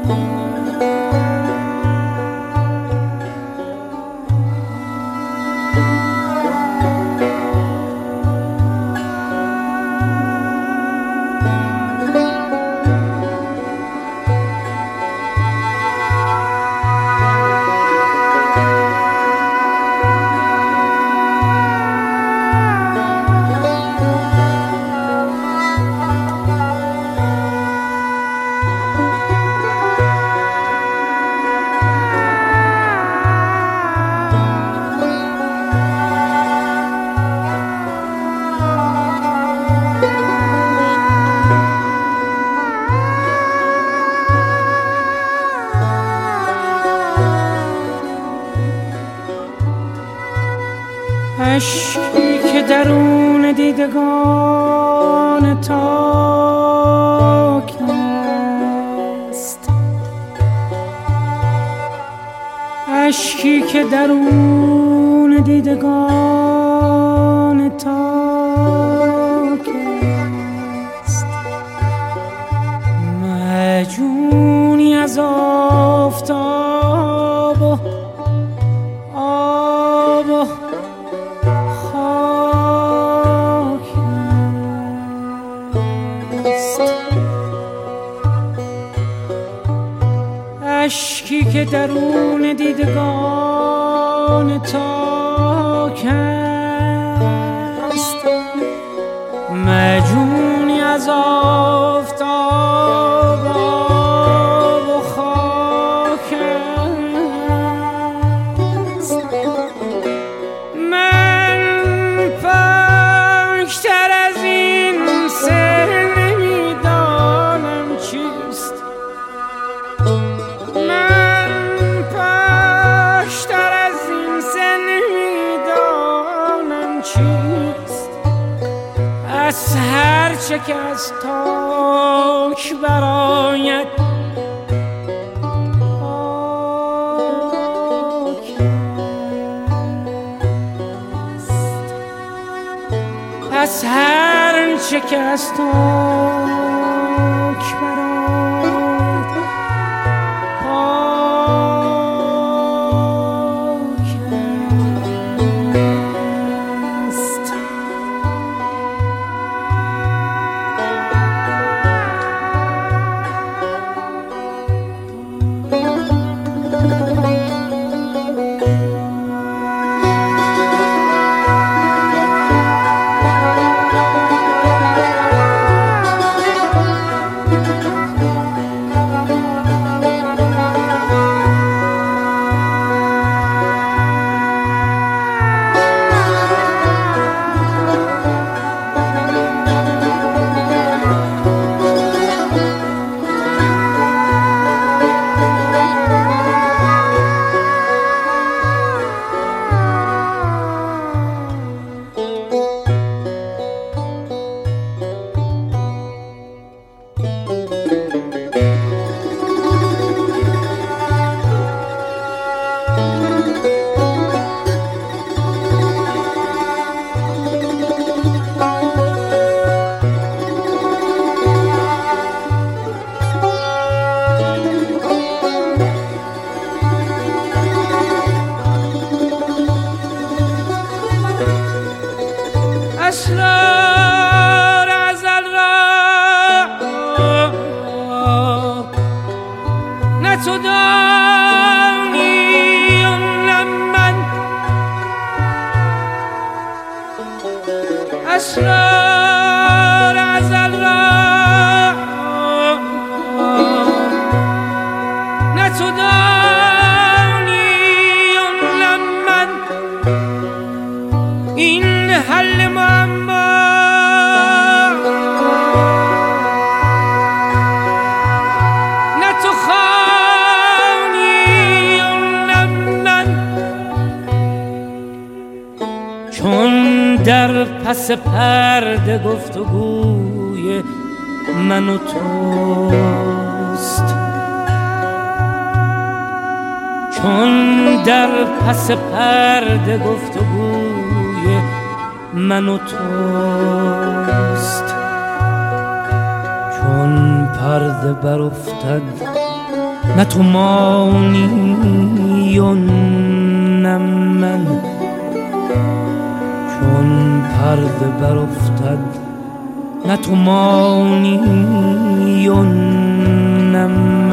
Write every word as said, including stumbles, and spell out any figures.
اشکی که درون دیدگان تاک است، اشکی که درون دیدگان تاک است، مجونی از آفتاب و آب و اشکی که درون دیدگان تاک است، مجونی از آفتاب آب و خاک است. من پاکتر از این سر نمیدانم چیست، من پاکتر از این سر نمیدانم چیست. از هر چه که از تاک براید پاک است، از هر چه که از تاک براید پاک است. اسرار ازل را نه تو دانی و نه من، اسرار ازل را نه تو دانی و نه من. این حل معما نه تو خوانی و نه من، چون در پس پرده گفتگوی من و توست، چون در پس پرده گفتگوی من و توست، چون پرده برافتد نه تو مانی و نه من. چون پرده برافتد نه تو مانی و نه